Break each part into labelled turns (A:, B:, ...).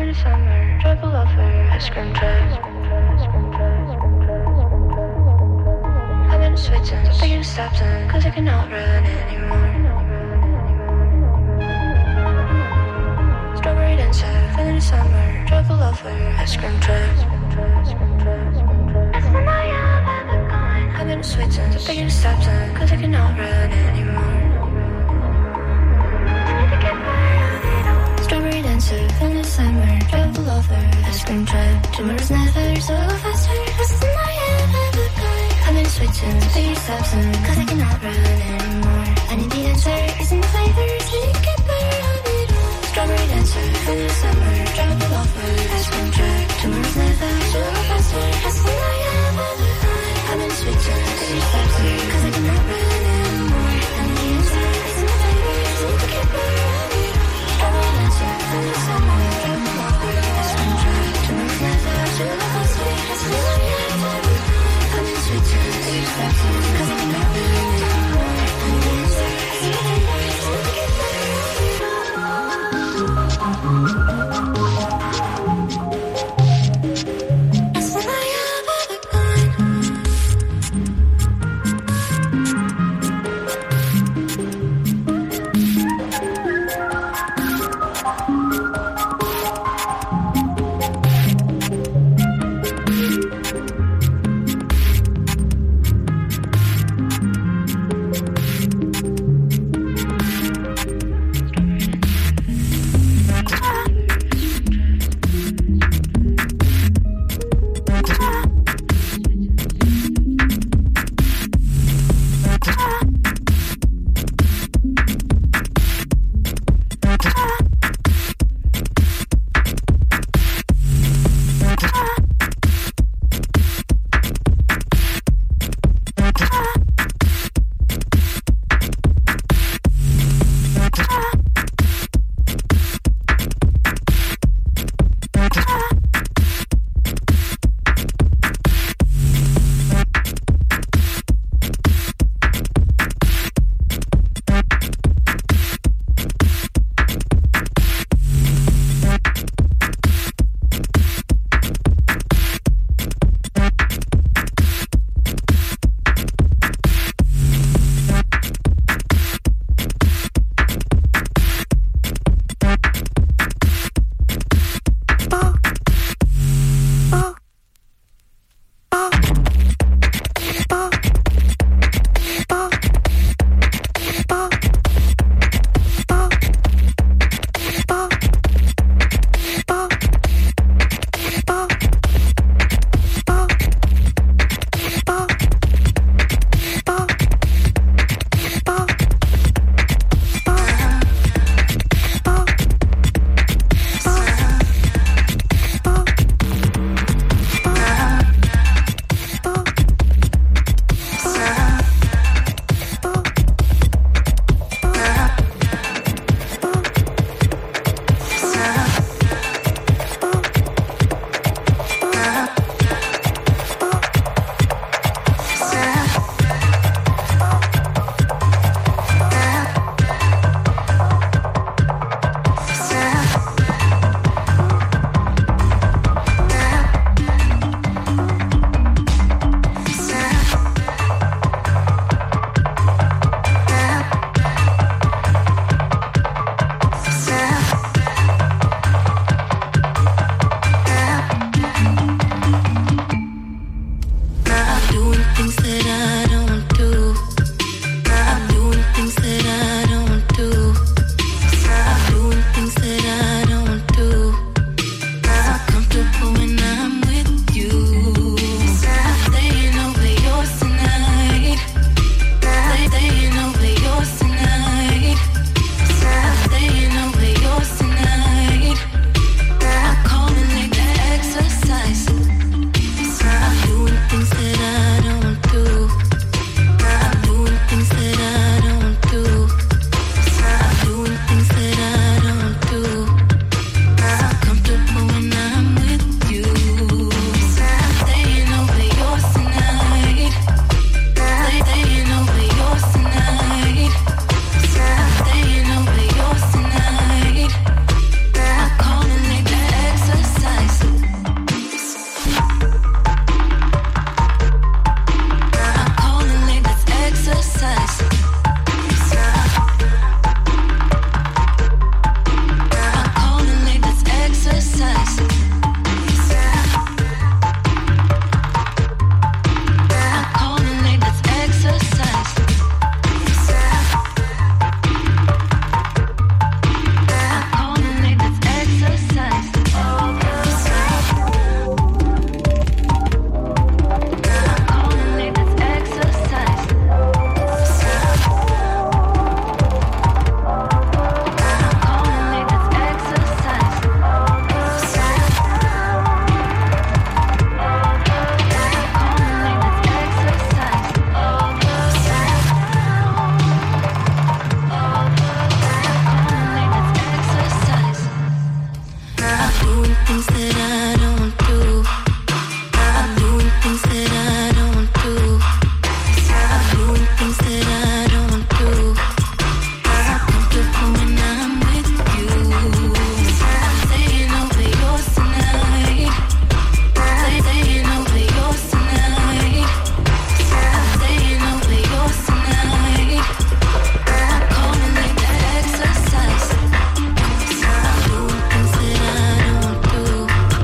A: the summer, joyful lover, ice cream truck. I've been switching, so taking steps in, cause I cannot run anymore. Strawberry dancer, feeling the summer, joyful lover, ice cream truck. That's when I have ever gone. I've been switching, so taking steps in, cause I cannot run anymore. I need to get better. Strawberry dancer, feeling the summer, joyful lover, ice cream truck. Tomorrow's never so faster, that's when I have ever gone. I've been switching, so taking steps in, cause I cannot run anymore. I need the answer, isn't the flavors, I need to get better on it all. Strawberry dancer, feeling the summer, joyful lover, ice cream truck. Tomorrow's never so faster, that's when I have ever gone. I've been switching, taking steps in, cause I cannot run anymore. I need the answer, isn't the flavors, I need to get better on it all. Strawberry dancer, feeling the summer, joyful lover, ice cream truck. Tomorrow's never so faster, that's when I have ever gone. I've been switching, taking steps in, cause I cannot run anymore. I need the answer, isn't the flavors, I need to get better on it all. That's when I have ever gone. things that I don't do. I'm doing things that I don't do. I'm doing things that I don't do. I'm comfortable when I'm with you. I'm staying over yours tonight. Staying over yours tonight. I'm staying over yours tonight. I'm calling it the exercise. I'm doing things that I don't do.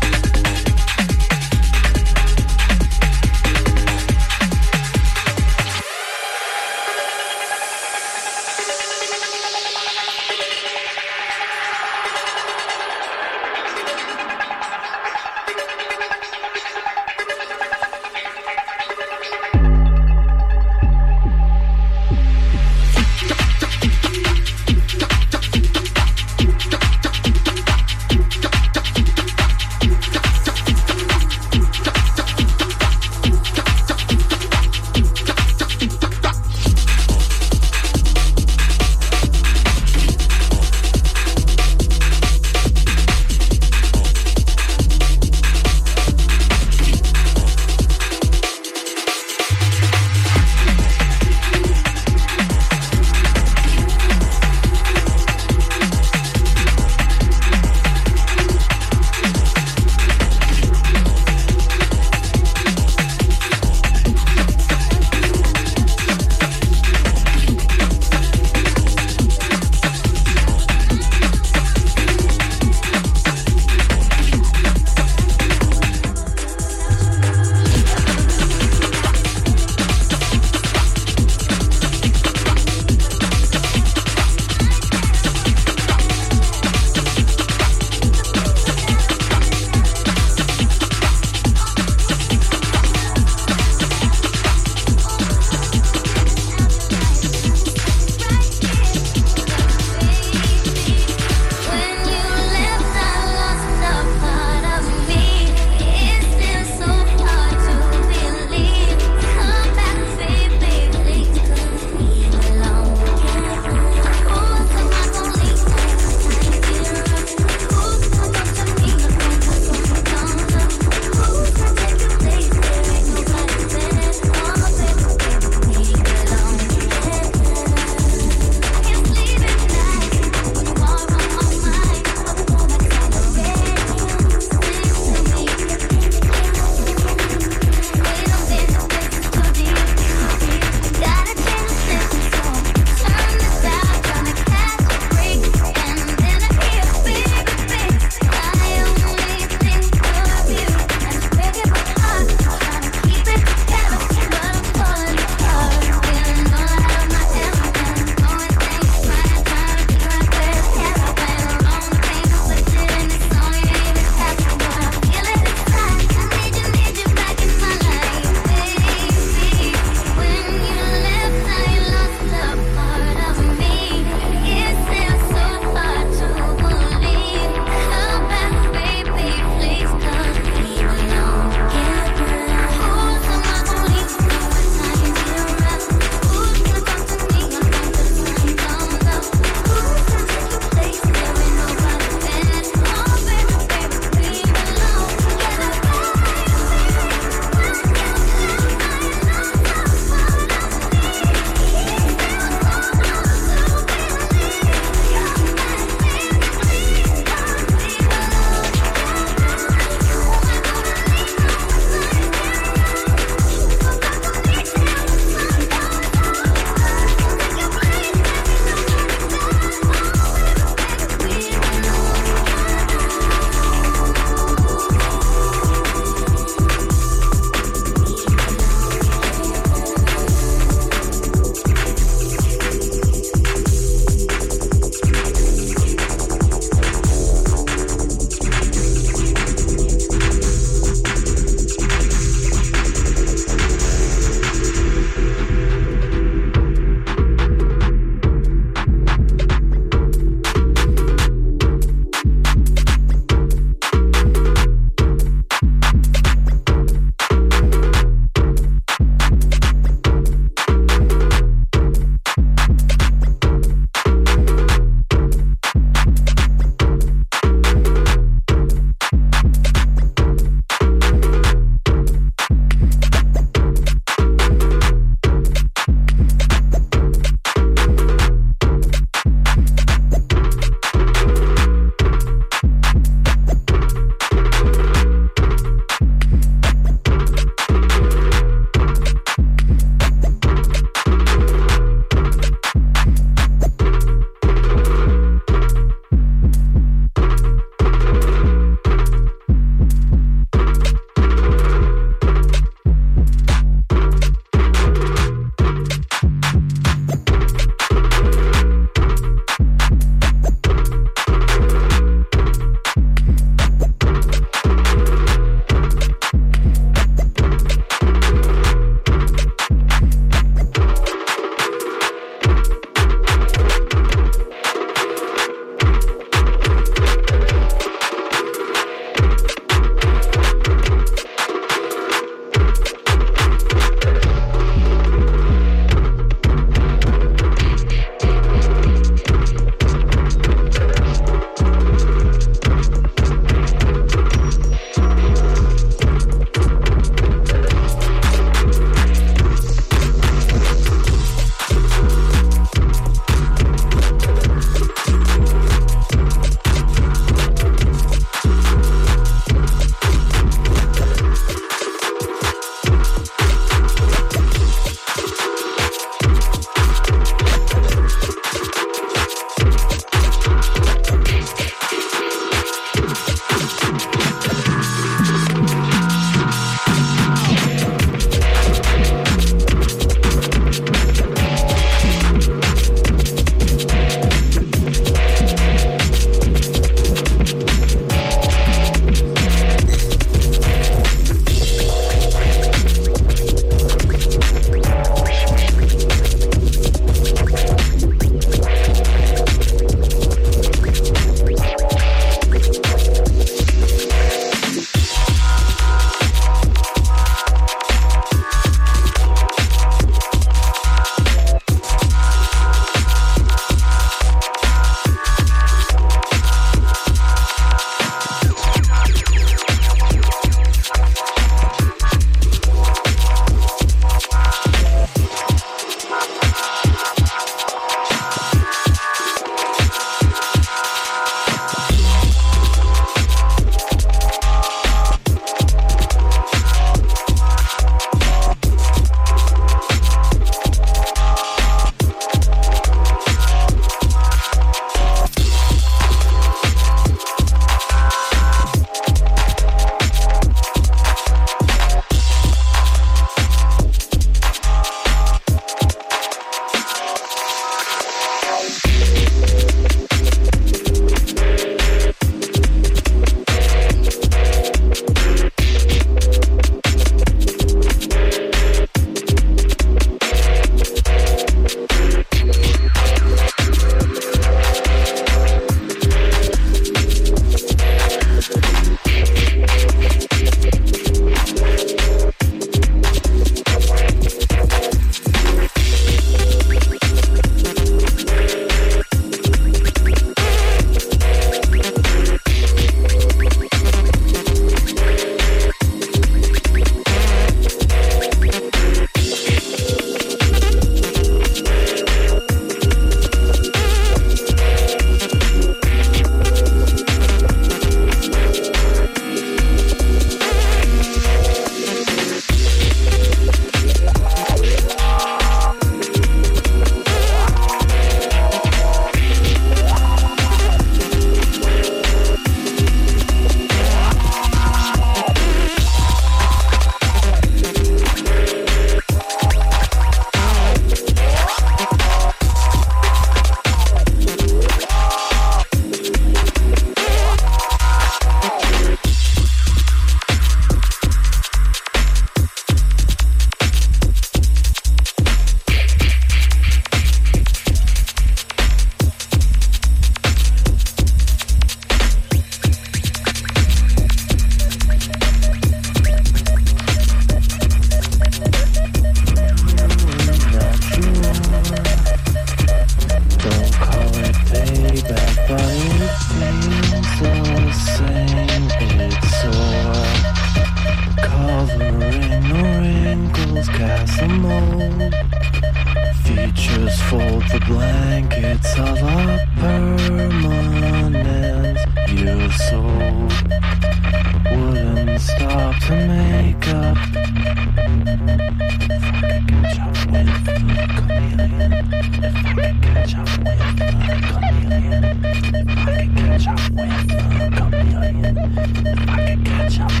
B: It's all a permanent. Your soul wouldn't stop to make up. If I could catch up with the chameleon, if I could catch up with the chameleon, if I could catch up with the chameleon, if I could catch up.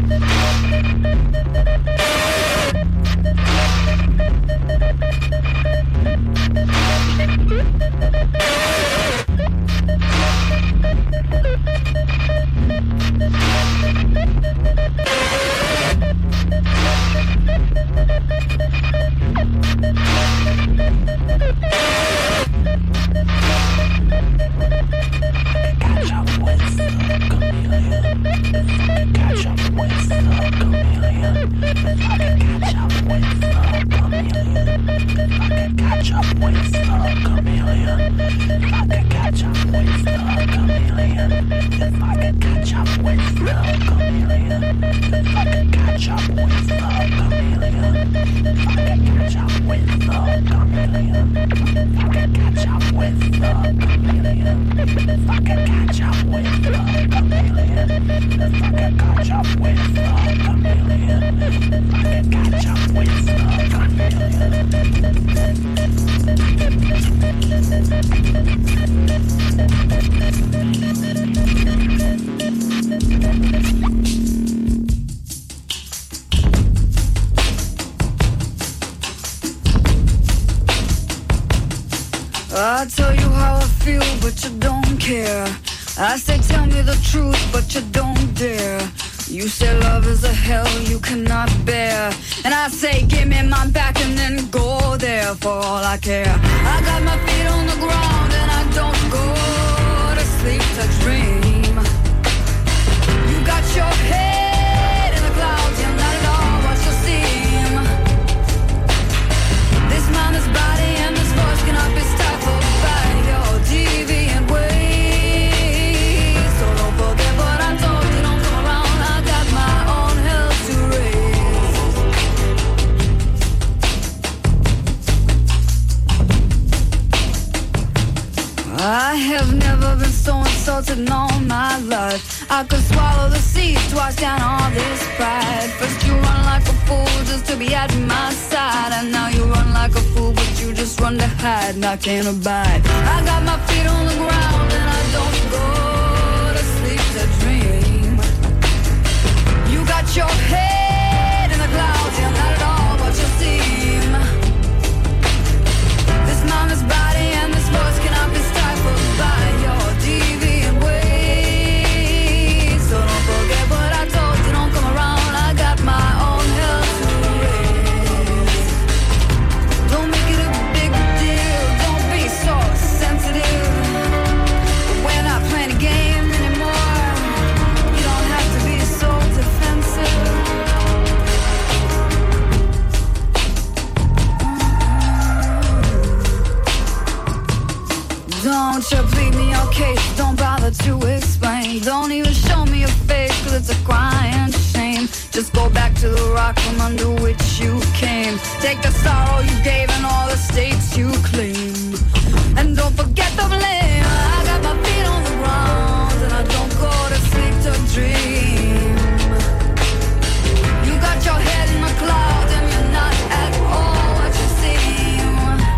B: Catch up with the chameleon. Catch up with the chameleon. If I could catch up with the chameleon. If I could catch up with the chameleon. If I could catch up with the chameleon. If I could catch up with the chameleon. If I could catch up with the chameleon. If I could catch up with the chameleon. If I could catch up with the chameleon. If I could catch up with the chameleon. If I could catch up with the chameleon. If I could catch up with the
C: I tell you how I feel, but you don't care. I say tell me the truth, but you don't dare. You say love is a hell you cannot bear, and I say give me my back and then go there for all I care. I got my feet on the ground and I don't go to sleep to dream. You got your head in the clouds, you're not at all what you seem. This mind, this body and this voice cannot be stifled by your deviant ways. So don't forget what I told you, don't come around, I got my own hell to raise. I have never been so insulted in all my life. I could swallow the seas twice down all this pride. First you run like a fool just to be at my side, and now you run like a fool but you just run to hide, and I can't abide. I got my feet on the ground and I don't go to sleep to dream. You got your head in the clouds, you're not at all what you seem. This mind, this body and this voice cannot be stifled by your deviant ways. So don't forget what I told you, don't come around, I got my own hell to raise. Don't make it a big deal, don't be so sensitive. We're not playing a game anymore, you don't have to be so defensive. Don't you plead me your case, don't bother to explain. Don't even show me your face, cause it's a crying shame. Just go back to the rock from under which you came. Take the sorrow you gave and all the stakes you claim, and don't forget the blame. I got my feet on the ground and I don't go to sleep to dream. You got your head in the clouds and you're not at all what you seem.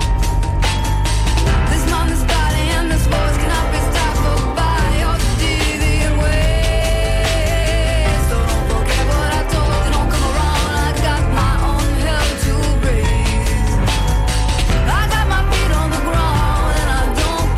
C: This mind, this body and this voice cannot be stifled by your deviant ways. So don't forget what I told you, don't come around, I got my own hell to raise. I got my feet on the ground and I don't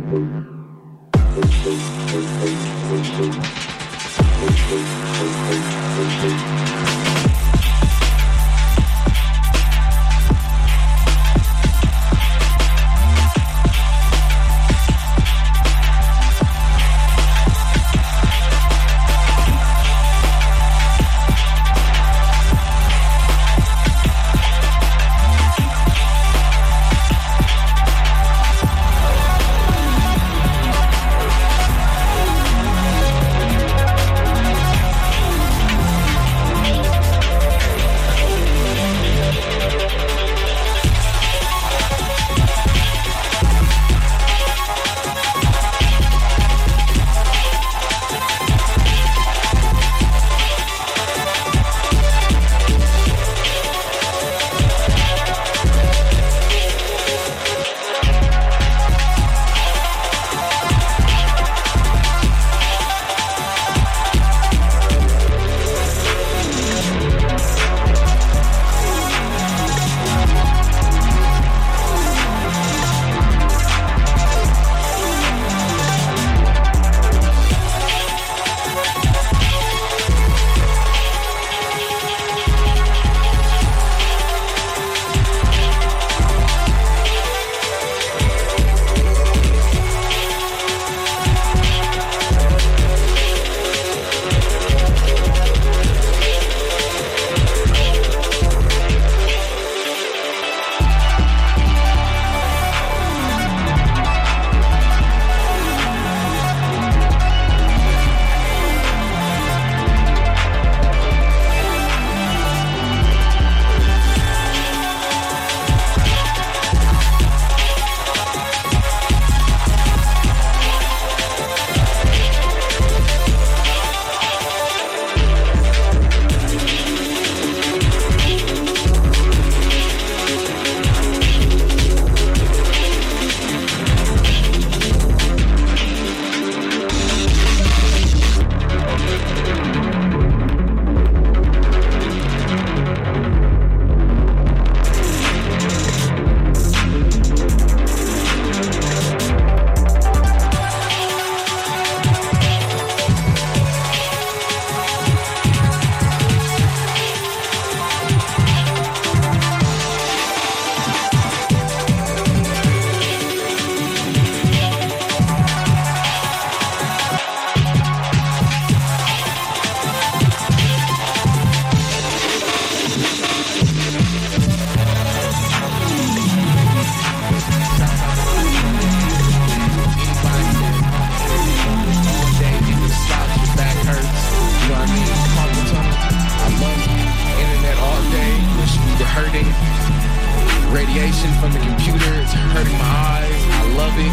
D: radiation from the computer, it's hurting my eyes. I love it.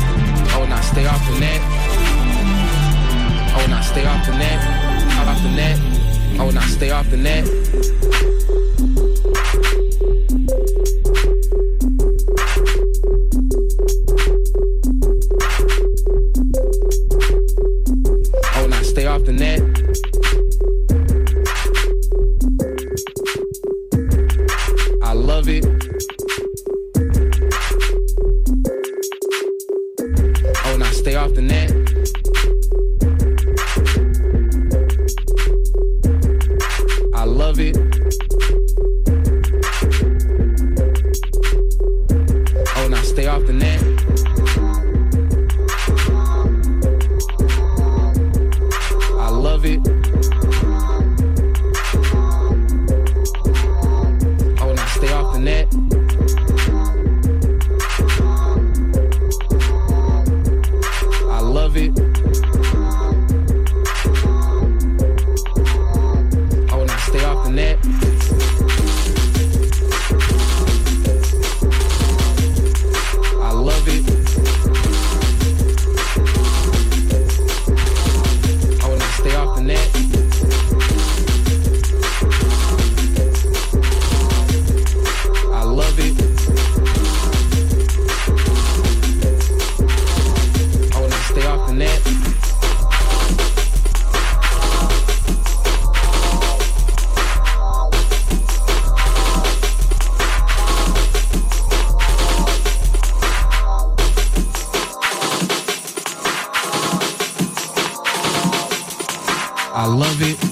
D: Oh, now stay off the net. Oh, now stay off the net. Off the net. Oh, now stay off the net. Oh, now stay off the net. I love it. Oh, now stay off the net. I love it. Oh, now stay off the net. I love it. Oh, now stay off the net. I love it. I love it.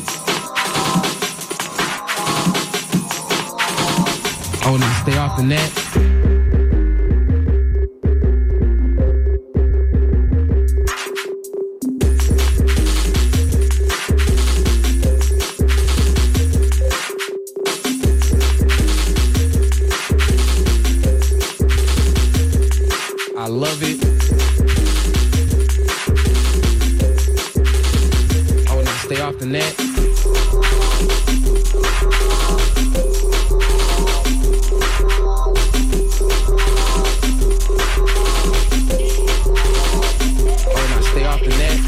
D: Oh, now stay off the net. I love it. Oh, now stay off the net. Oh, now stay off the net.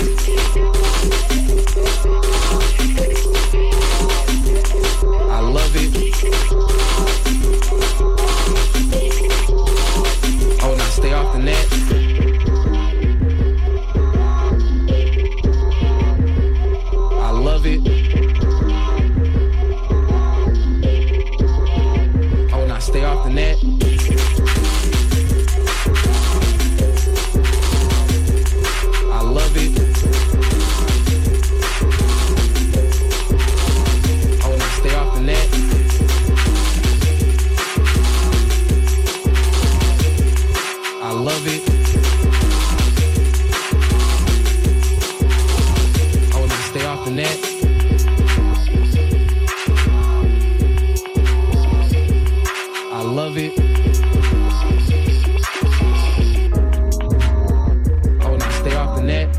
D: I love it. Oh, now stay off the net. I love it. Oh, now stay off the net. I love it. Oh, now stay off the net. I love it. Oh, now stay off the net. I love it. Oh, now stay off the net.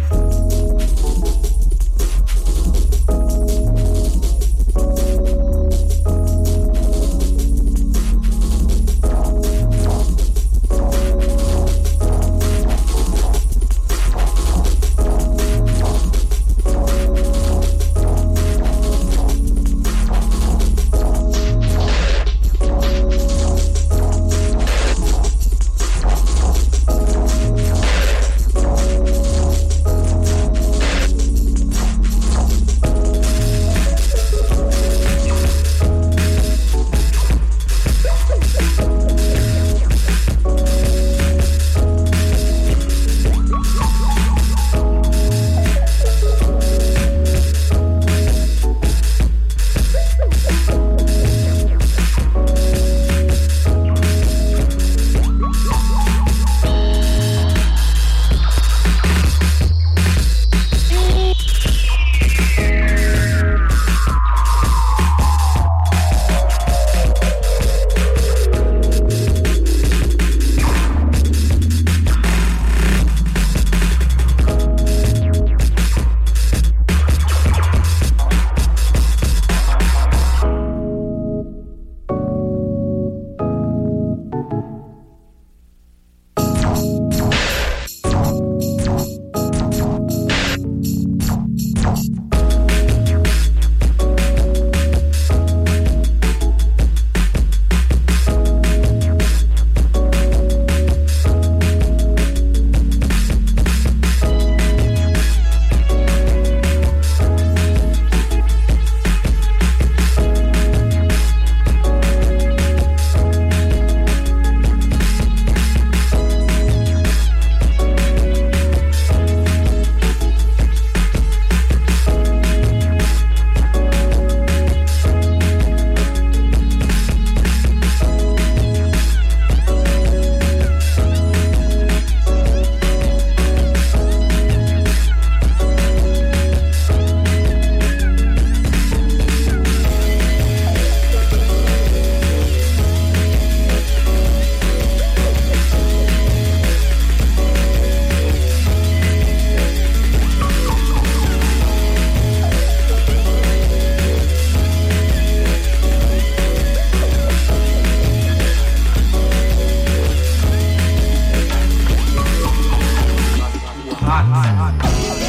B: hot.